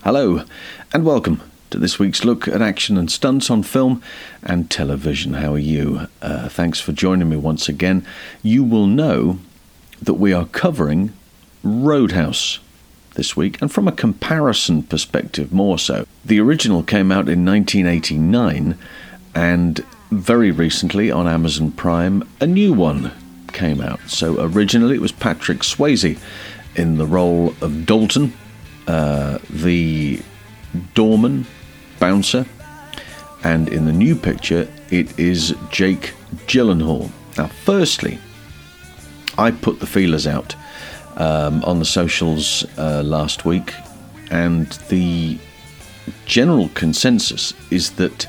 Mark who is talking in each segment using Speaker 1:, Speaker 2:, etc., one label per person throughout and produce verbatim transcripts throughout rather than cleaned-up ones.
Speaker 1: Hello, and welcome to this week's look at action and stunts on film and television. How are you? Uh, thanks for joining me once again. You will know that we are covering Roadhouse this week, and from a comparison perspective more so. The original came out in nineteen eighty-nine, and very recently on Amazon Prime, a new one came out. So originally it was Patrick Swayze in the role of Dalton, uh, the doorman, bouncer, and in the new picture it is Jake Gyllenhaal. Now, firstly, I put the feelers out um, on the socials uh, last week, and the general consensus is that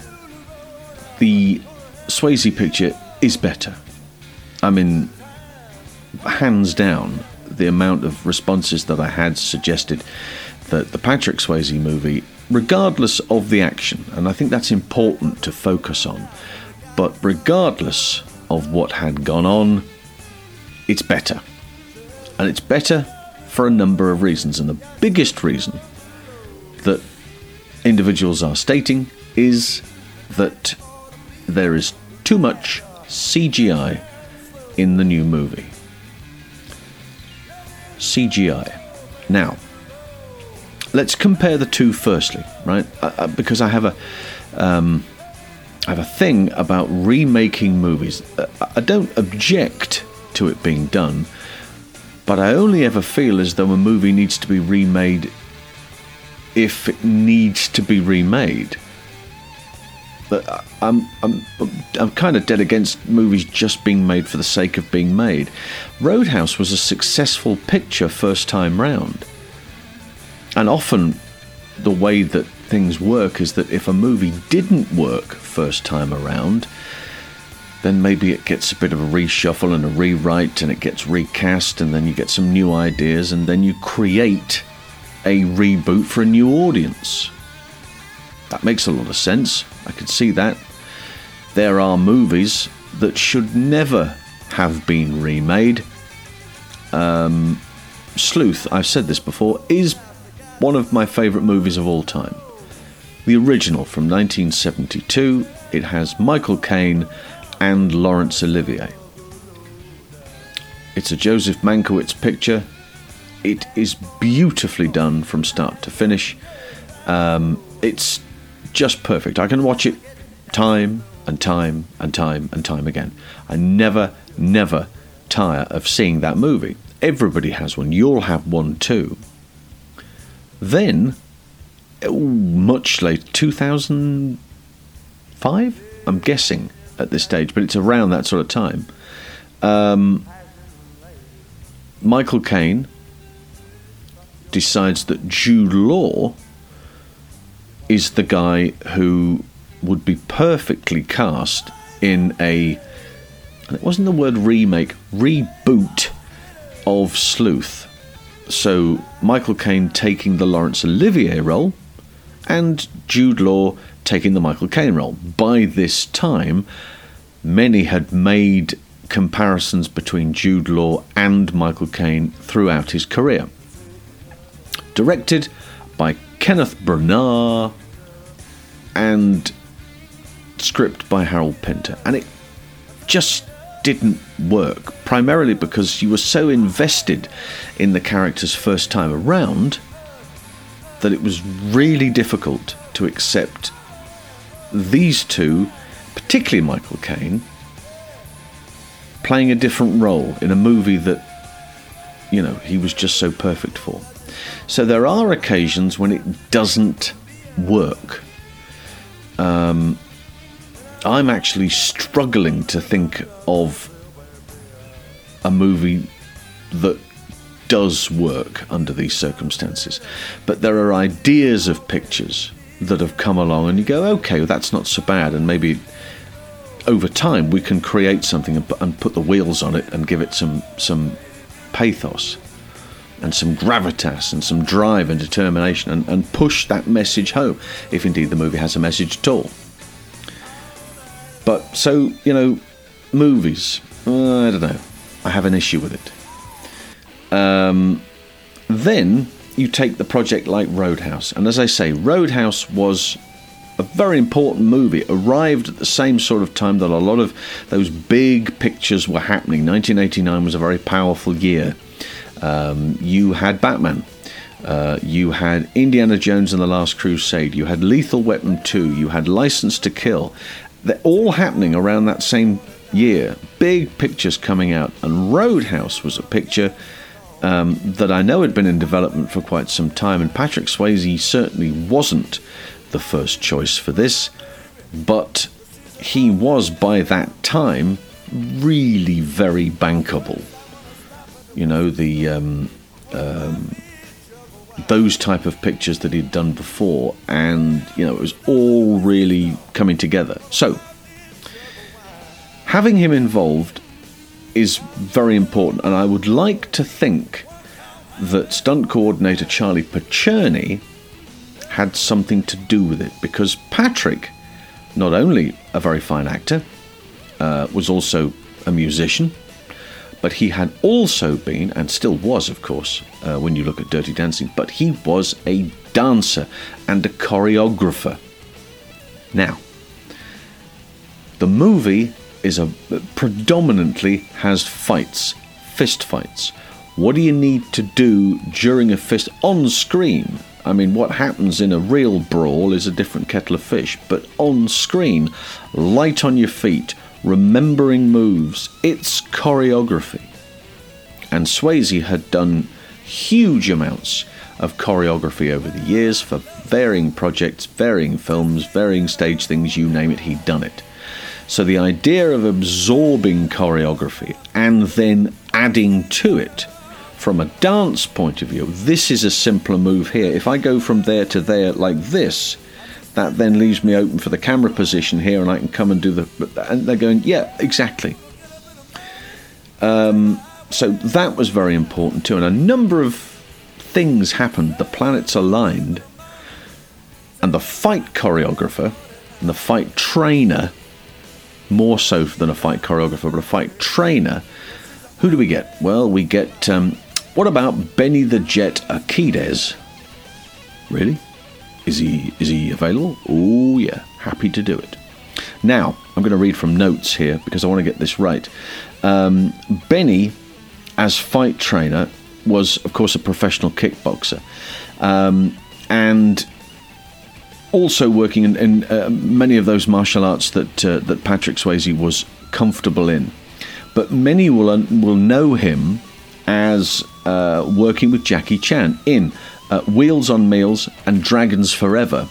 Speaker 1: the Swayze picture is better. I mean, hands down, the amount of responses that I had suggested that the Patrick Swayze movie, regardless of the action, and I think that's important to focus on, but regardless of what had gone on, it's better. And it's better for a number of reasons. And the biggest reason that individuals are stating is that there is too much C G I in the new movie. C G I. Now, let's compare the two firstly, right? I, I, because I have a, um, I have a thing about remaking movies. I, I don't object to it being done, but I only ever feel as though a movie needs to be remade if it needs to be remade. But I'm I'm I'm kind of dead against movies just being made for the sake of being made. Roadhouse was a successful picture first time round, and often the way that things work is that if a movie didn't work first time around, then maybe it gets a bit of a reshuffle and a rewrite, and it gets recast, and then you get some new ideas, and then you create a reboot for a new audience. That makes a lot of sense. I could see that. There are movies that should never have been remade. Um, Sleuth, I've said this before, is one of my favourite movies of all time. The original from nineteen seventy-two. It has Michael Caine and Laurence Olivier. It's a Joseph Mankiewicz picture. It is beautifully done from start to finish. Um, it's just perfect. I can watch it time and time and time and time again. I never, never tire of seeing that movie. Everybody has one. You'll have one too. Then, much later, two thousand five, I'm guessing at this stage, but it's around that sort of time. Um, Michael Caine decides that Jude Law is the guy who would be perfectly cast in a, and it wasn't the word remake, reboot of Sleuth. So Michael Caine taking the Laurence Olivier role and Jude Law taking the Michael Caine role. By this time, many had made comparisons between Jude Law and Michael Caine throughout his career. Directed by Kenneth Branagh and script by Harold Pinter, and it just didn't work, primarily because you were so invested in the characters first time around that it was really difficult to accept these two, particularly Michael Caine, playing a different role in a movie that, you know, he was just so perfect for. So there are occasions when it doesn't work. Um, I'm actually struggling to think of a movie that does work under these circumstances. But there are ideas of pictures that have come along and you go, okay, well, that's not so bad, and maybe over time we can create something and put, and put the wheels on it and give it some some pathos and some gravitas and some drive and determination, and, and push that message home, if indeed the movie has a message at all. But so, you know, movies, uh, I don't know, I have an issue with it. Um, then you take the project like Roadhouse, and as I say, Roadhouse was a very important movie. It arrived at the same sort of time that a lot of those big pictures were happening. nineteen eighty-nine was a very powerful year. Um, you had Batman. Uh, you had Indiana Jones and the Last Crusade. You had Lethal Weapon two. You had License to Kill. They're all happening around that same year. Big pictures coming out. And Roadhouse was a picture um, that I know had been in development for quite some time. And Patrick Swayze certainly wasn't the first choice for this. But he was, by that time, really very bankable. You know, the... Um, um, those type of pictures that he'd done before, and you know, it was all really coming together. So having him involved is very important, and I would like to think that stunt coordinator Charlie Pacerni had something to do with it, because Patrick, not only a very fine actor, uh, was also a musician, but he had also been, and still was, of course, uh, when you look at Dirty Dancing, but he was a dancer and a choreographer. Now, the movie is a predominantly has fights, fist fights. What do you need to do during a fist on screen? I mean, what happens in a real brawl is a different kettle of fish, but on screen, light on your feet, remembering moves, it's choreography. And Swayze had done huge amounts of choreography over the years for varying projects, varying films, varying stage things, you name it, he'd done it. So the idea of absorbing choreography and then adding to it from a dance point of view, this is a simpler move here. If I go from there to there like this, that then leaves me open for the camera position here, and I can come and do the... And they're going, yeah, exactly. Um, so that was very important too. And a number of things happened. The planets aligned, and the fight choreographer and the fight trainer, more so than a fight choreographer, but a fight trainer, who do we get? Well, we get... Um, what about Benny the Jet Urquidez? Really? Is he is he available? Oh yeah, happy to do it. Now, I'm going to read from notes here because I want to get this right. Um, Benny, as fight trainer, was of course a professional kickboxer, um, and also working in, in uh, many of those martial arts that uh, that Patrick Swayze was comfortable in. But many will un- will know him as uh, working with Jackie Chan in Uh, Wheels on Meals and Dragons Forever.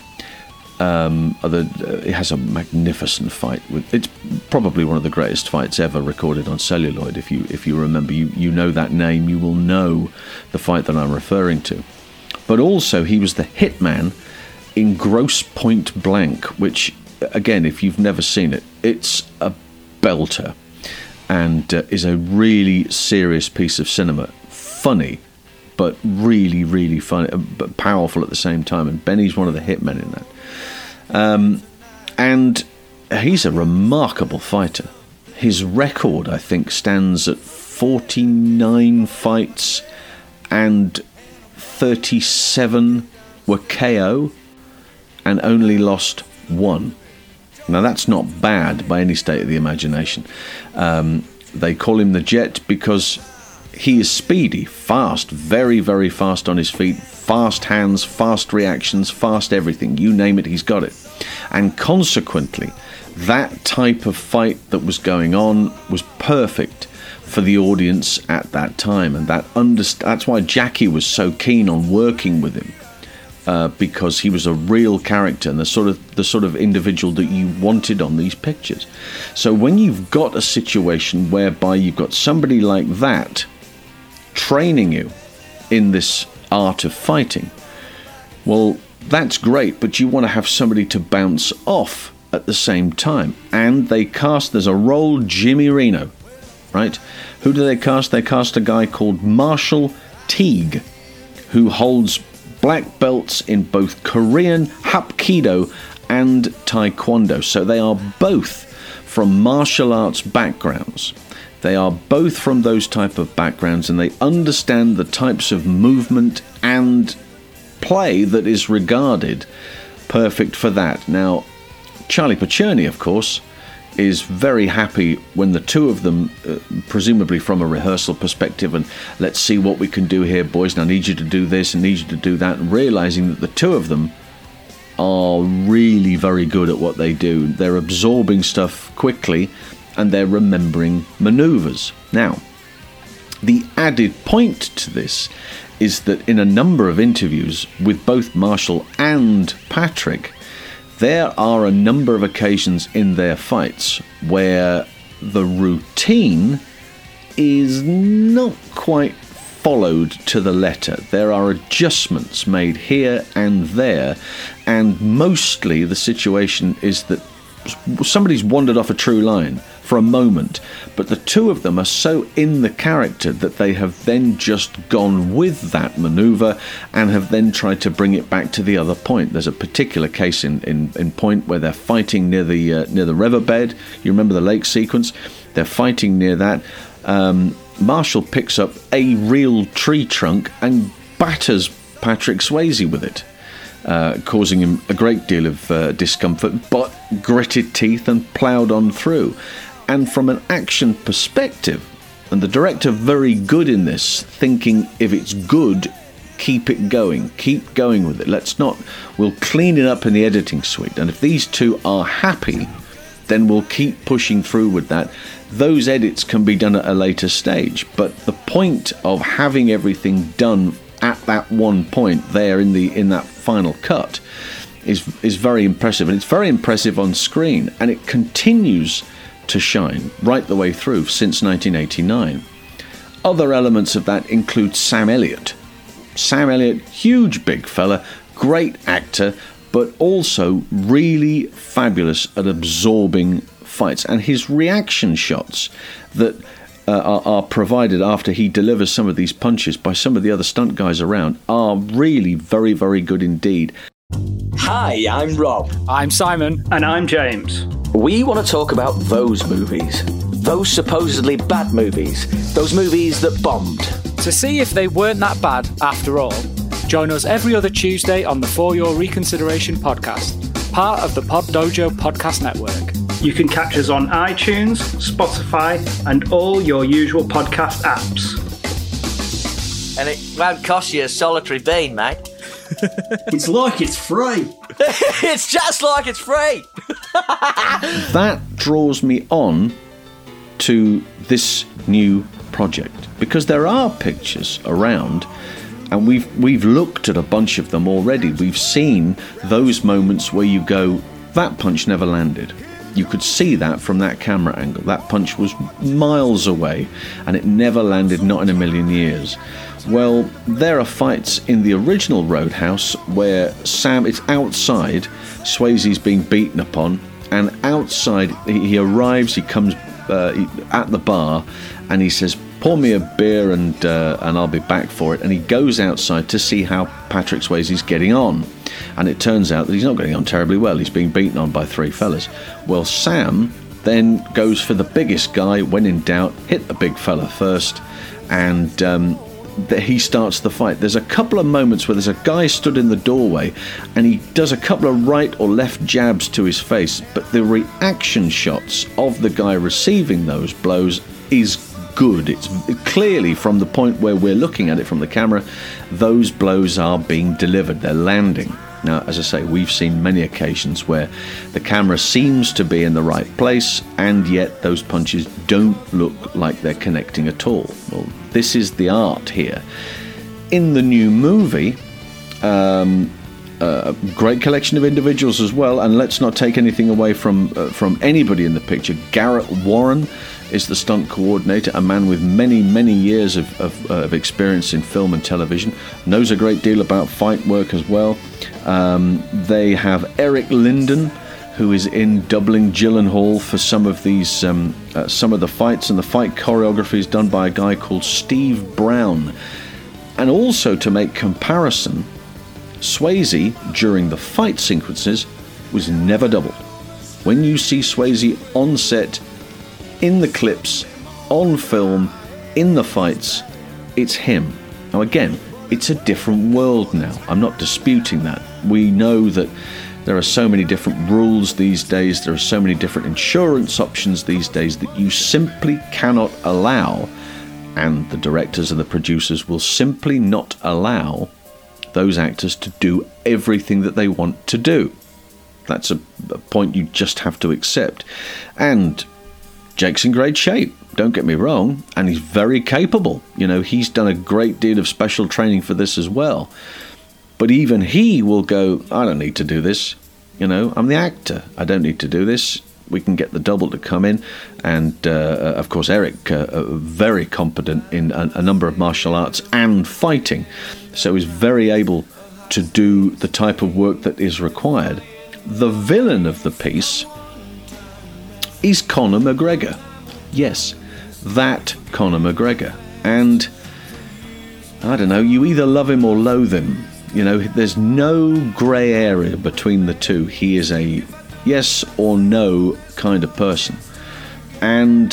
Speaker 1: Um, the, uh, it has a magnificent fight. With it's probably one of the greatest fights ever recorded on celluloid. If you if you remember, you you know that name, you will know the fight that I'm referring to. But also, he was the hitman in Grosse Pointe Blank, which, again, if you've never seen it, it's a belter, and uh, is a really serious piece of cinema. Funny, but really, really funny, but powerful at the same time. And Benny's one of the hitmen in that. Um, and he's a remarkable fighter. His record, I think, stands at forty-nine fights, and thirty-seven were K O, and only lost one. Now, that's not bad by any state of the imagination. Um, they call him the Jet because he is speedy, fast, very, very fast on his feet, fast hands, fast reactions, fast everything. You name it, he's got it. And consequently, that type of fight that was going on was perfect for the audience at that time. And that underst- that's why Jackie was so keen on working with him, uh, because he was a real character and the sort of the sort of individual that you wanted on these pictures. So when you've got a situation whereby you've got somebody like that training you in this art of fighting, well, that's great, but you want to have somebody to bounce off at the same time. And they cast, there's a role, Jimmy Reno, right? Who do they cast? They cast a guy called Marshall Teague, who holds black belts in both Korean Hapkido and Taekwondo. So they are both from martial arts backgrounds. They are both from those type of backgrounds, and they understand the types of movement and play that is regarded perfect for that. Now, Charlie Pacerni, of course, is very happy when the two of them, uh, presumably from a rehearsal perspective, and let's see what we can do here, boys, and I need you to do this and need you to do that, and realising that the two of them are really very good at what they do. They're absorbing stuff quickly and they're remembering manoeuvres. Now, the added point to this is that in a number of interviews with both Marshall and Patrick, there are a number of occasions in their fights where the routine is not quite followed to the letter. There are adjustments made here and there, and mostly the situation is that somebody's wandered off a true line for a moment, but the two of them are so in the character that they have then just gone with that manoeuvre and have then tried to bring it back to the other point. There's a particular case in, in, in Point where they're fighting near the uh, near the riverbed. You remember the lake sequence? They're fighting near that. Um, Marshall picks up a real tree trunk and batters Patrick Swayze with it, uh, causing him a great deal of uh, discomfort, but gritted teeth and ploughed on through. And from an action perspective, and the director very good in this, thinking if it's good, keep it going, keep going with it. Let's not, we'll clean it up in the editing suite. And if these two are happy, then we'll keep pushing through with that. Those edits can be done at a later stage, but the point of having everything done at that one point there in the in that final cut is is very impressive, and it's very impressive on screen, and it continues to shine right the way through since nineteen eighty-nine. Other elements of that include Sam Elliott. Sam Elliott, huge big fella, great actor, but also really fabulous at absorbing fights, and his reaction shots that uh, are, are provided after he delivers some of these punches by some of the other stunt guys around are really very, very good indeed.
Speaker 2: Hi, I'm Rob.
Speaker 3: I'm Simon.
Speaker 4: And I'm James.
Speaker 2: We want to talk about those movies. Those supposedly bad movies. Those movies that bombed.
Speaker 3: To see if they weren't that bad after all, join us every other Tuesday on the For Your Reconsideration podcast, part of the Pod Dojo podcast network.
Speaker 4: You can catch us on iTunes, Spotify, and all your usual podcast apps.
Speaker 5: And it won't cost you a solitary bean, mate.
Speaker 6: It's like it's free.
Speaker 5: It's just like it's free.
Speaker 1: That draws me on to this new project, because there are pictures around, and we've we've looked at a bunch of them already. We've seen those moments where you go, that punch never landed. You could see that from that camera angle. That punch was miles away and it never landed, not in a million years. Well, there are fights in the original Roadhouse where Sam, it's outside, Swayze's being beaten upon, and outside he, he arrives, he comes uh, he, at the bar, and he says, pour me a beer and uh, and I'll be back for it. And he goes outside to see how Patrick Swayze's getting on. And it turns out that he's not getting on terribly well. He's being beaten on by three fellas. Well, Sam then goes for the biggest guy. When in doubt, hit the big fella first, and um, he starts the fight. There's a couple of moments where there's a guy stood in the doorway and he does a couple of right or left jabs to his face, but the reaction shots of the guy receiving those blows is good. It's clearly, from the point where we're looking at it from the camera, those blows are being delivered, they're landing. Now, as I say, we've seen many occasions where the camera seems to be in the right place and yet those punches don't look like they're connecting at all. Well, this is the art here. In the new movie, um, a great collection of individuals as well, and let's not take anything away from uh, from anybody in the picture. Garrett Warren is the stunt coordinator, a man with many, many years of, of, uh, of experience in film and television, knows a great deal about fight work as well. Um, they have Eric Linden, who is in doubling Gyllenhaal for some of these, um, uh, some of the fights, and the fight choreography is done by a guy called Steve Brown. And also, to make comparison, Swayze, during the fight sequences, was never doubled. When you see Swayze on set, in the clips, on film, in the fights, it's him. Now again, it's a different world now. I'm not disputing that. We know that there are so many different rules these days, there are so many different insurance options these days that you simply cannot allow, and the directors and the producers will simply not allow those actors to do everything that they want to do. That's a, a point you just have to accept. And Jake's in great shape, don't get me wrong, and he's very capable. You know, he's done a great deal of special training for this as well. But even he will go, I don't need to do this. You know, I'm the actor. I don't need to do this. We can get the double to come in. And, uh, of course, Eric, uh, uh, very competent in a, a number of martial arts and fighting. So he's very able to do the type of work that is required. The villain of the piece is Conor McGregor. Yes, that Conor McGregor. And, I don't know, you either love him or loathe him. You know, there's no grey area between the two. He is a yes or no kind of person. And,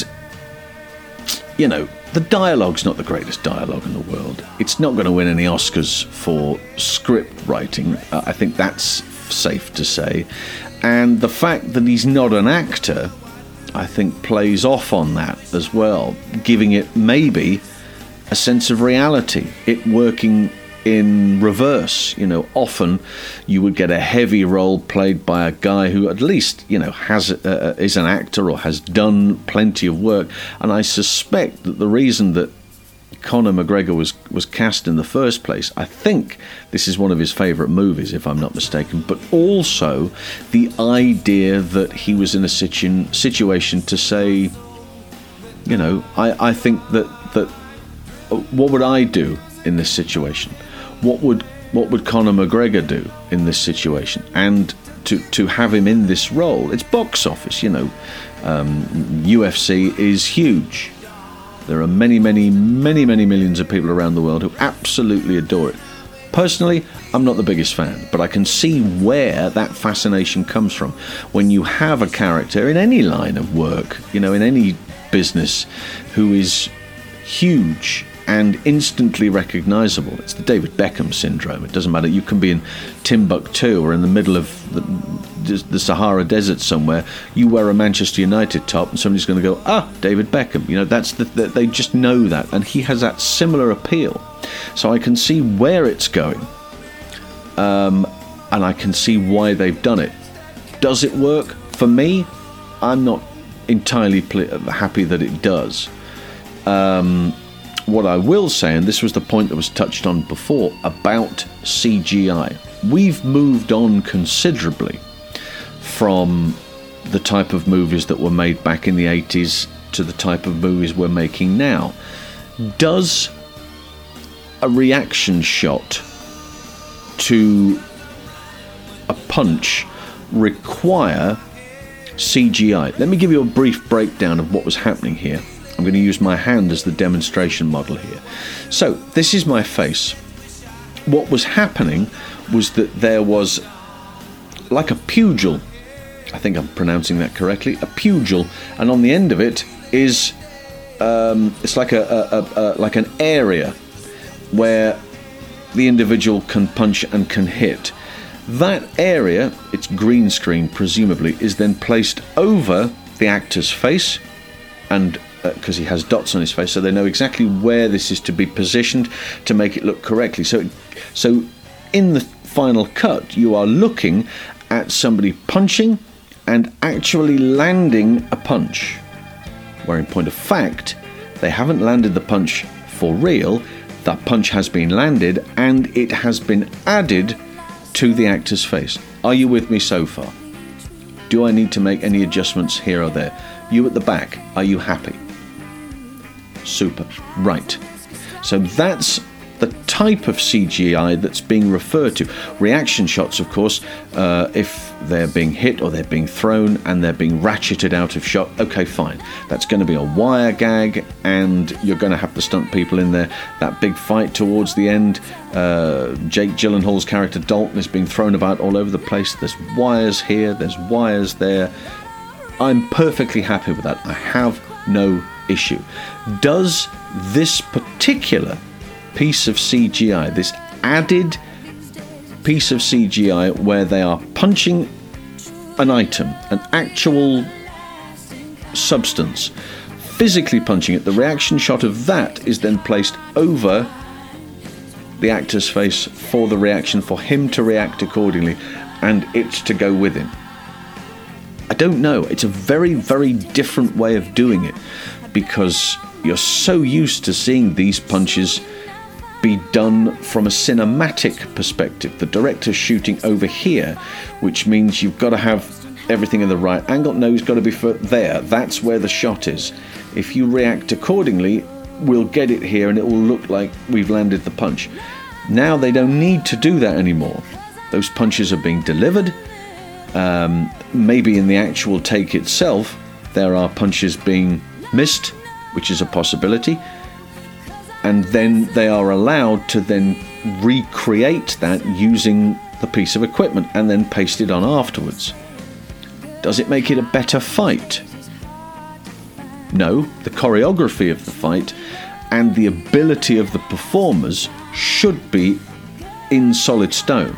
Speaker 1: you know, the dialogue's not the greatest dialogue in the world. It's not going to win any Oscars for script writing. Uh, I think that's safe to say. And the fact that he's not an actor, I think, plays off on that as well, giving it maybe a sense of reality, it working in reverse. You know, often you would get a heavy role played by a guy who at least, you know, has uh, is an actor or has done plenty of work. And I suspect that the reason that Conor McGregor was was cast in the first place, I think this is one of his favourite movies, if I'm not mistaken, but also the idea that he was in a situ- situation to say, you know, I, I think that that uh, what would I do in this situation? What would what would Conor McGregor do in this situation? And to to have him in this role, it's box office, you know. Um, U F C is huge. There are many, many, many, many millions of people around the world who absolutely adore it. Personally, I'm not the biggest fan, but I can see where that fascination comes from. When you have a character in any line of work, you know, in any business, who is huge and instantly recognizable. It's the David Beckham syndrome. It doesn't matter. You can be in Timbuktu or in the middle of the, the Sahara Desert somewhere. You wear a Manchester United top and somebody's going to go, ah, David Beckham. You know, that's the, the, they just know that. And he has that similar appeal. So I can see where it's going. Um, and I can see why they've done it. Does it work? For me, I'm not entirely pl- happy that it does. Um... What I will say, and this was the point that was touched on before, about C G I. We've moved on considerably from the type of movies that were made back in the eighties to the type of movies we're making now. Does a reaction shot to a punch require C G I? Let me give you a brief breakdown of what was happening here. I'm going to use my hand as the demonstration model here. So, this is my face. What was happening was that there was like a pugil. I think I'm pronouncing that correctly. A pugil, and on the end of it is um, it's like a, a, a, a like an area where the individual can punch and can hit. That area, it's green screen presumably, is then placed over the actor's face, and because uh, he has dots on his face, so they know exactly where this is to be positioned to make it look correctly. So, so in the final cut, you are looking at somebody punching and actually landing a punch, where in point of fact, they haven't landed the punch for real. That punch has been landed and it has been added to the actor's face. Are you with me so far? Do I need to make any adjustments here or there? You at the back, are you happy? Super. Right. So that's the type of C G I that's being referred to. Reaction shots, of course, uh, if they're being hit or they're being thrown and they're being ratcheted out of shot, okay, fine. That's going to be a wire gag, and you're going to have the stunt people in there. That big fight towards the end, uh, Jake Gyllenhaal's character Dalton is being thrown about all over the place. There's wires here, there's wires there. I'm perfectly happy with that. I have no issue. Does this particular piece of C G I, this added piece of C G I where they are punching an item, an actual substance, physically punching it. The reaction shot of that is then placed over the actor's face for the reaction, for him to react accordingly and it to go with him. I don't know. It's a very, very different way of doing it because you're so used to seeing these punches be done from a cinematic perspective. The director's shooting over here, which means you've got to have everything in the right angle. No, it's got to be for there. That's where the shot is. If you react accordingly, we'll get it here and it will look like we've landed the punch. Now they don't need to do that anymore. Those punches are being delivered. Um, maybe in the actual take itself, there are punches being missed, which is a possibility. And then they are allowed to then recreate that using the piece of equipment and then paste it on afterwards. Does it make it a better fight? No, the choreography of the fight and the ability of the performers should be in solid stone.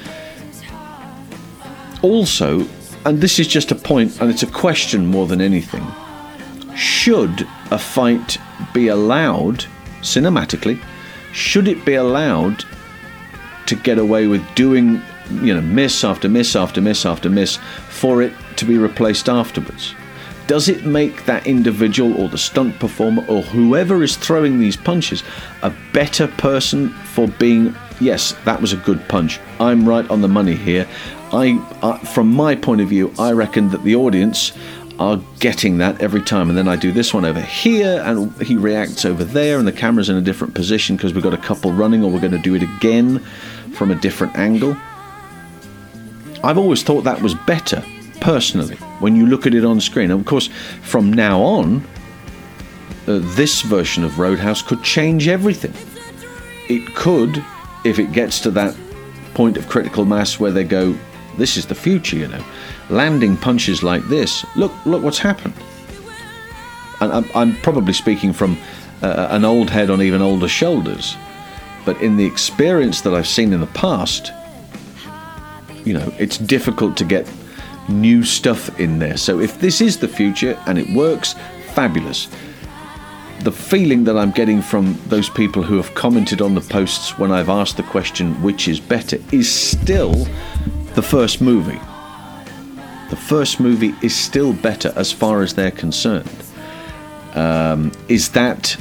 Speaker 1: Also, and this is just a point and it's a question more than anything, should a fight be allowed cinematically, should it be allowed to get away with doing, you know, miss after miss after miss after miss for it to be replaced afterwards? Does it make that individual or the stunt performer or whoever is throwing these punches a better person for being, yes, that was a good punch, I'm right on the money here. I, I from my point of view, I reckon that the audience are getting that every time, and then I do this one over here and he reacts over there and the camera's in a different position because we've got a couple running, or we're going to do it again from a different angle. I've always thought that was better, personally, when you look at it on screen. And of course, from now on, uh, this version of Roadhouse could change everything. It could, if it gets to that point of critical mass where they go, this is the future, you know, landing punches like this, look look what's happened. And I'm, I'm probably speaking from uh, an old head on even older shoulders, but in the experience that I've seen in the past, you know, it's difficult to get new stuff in there. So if this is the future and it works, fabulous. The feeling that I'm getting from those people who have commented on the posts when I've asked the question which is better is still the first movie. The first movie is still better as far as they're concerned. Um, is that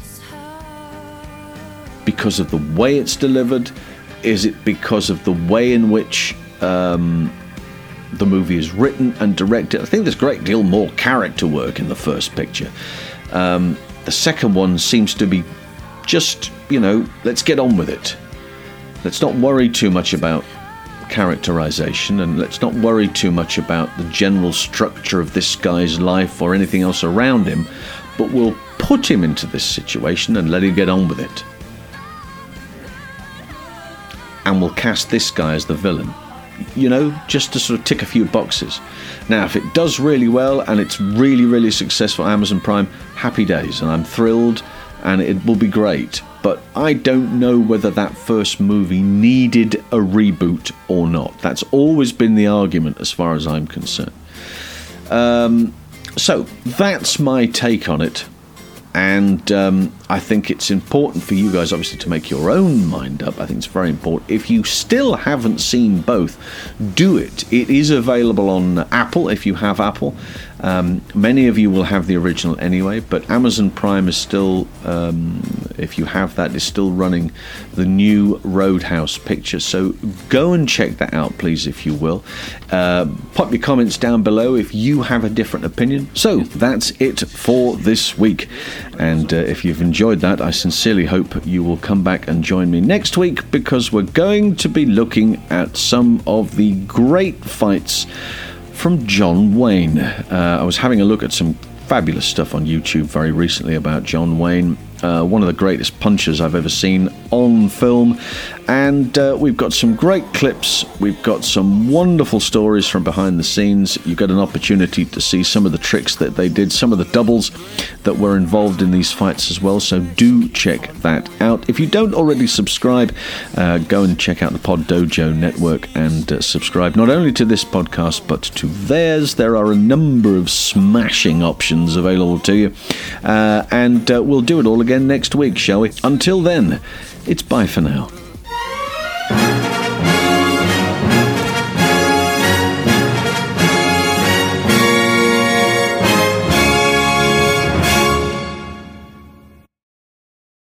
Speaker 1: because of the way it's delivered? Is it because of the way in which um, the movie is written and directed? I think there's a great deal more character work in the first picture. Um, the second one seems to be just, you know, let's get on with it. Let's not worry too much about characterization, and let's not worry too much about the general structure of this guy's life or anything else around him, but we'll put him into this situation and let him get on with it. And we'll cast this guy as the villain, you know, just to sort of tick a few boxes. Now, if it does really well and it's really, really successful on Amazon Prime, happy days, and I'm thrilled and it will be great. But I don't know whether that first movie needed a reboot or not. That's always been the argument as far as I'm concerned. Um, so that's my take on it. And um, I think it's important for you guys, obviously, to make your own mind up. I think it's very important. If you still haven't seen both, do it. It is available on Apple, if you have Apple. Um, many of you will have the original anyway, but Amazon Prime is still, um, if you have that, is still running the new Roadhouse picture. So go and check that out, please, if you will. Uh, pop your comments down below if you have a different opinion. So that's it for this week. And uh, if you've enjoyed that, I sincerely hope you will come back and join me next week, because we're going to be looking at some of the great fights from John Wayne. Uh, I was having a look at some fabulous stuff on YouTube very recently about John Wayne, Uh, one of the greatest punchers I've ever seen on film. And uh, we've got some great clips. We've got some wonderful stories from behind the scenes. You get an opportunity to see some of the tricks that they did, some of the doubles that were involved in these fights as well. So do check that out. If you don't already subscribe, uh, go and check out the Pod Dojo Network and uh, subscribe not only to this podcast but to theirs. There are a number of smashing options available to you. Uh, and uh, we'll do it all again next week, shall we? Until then, it's bye for now.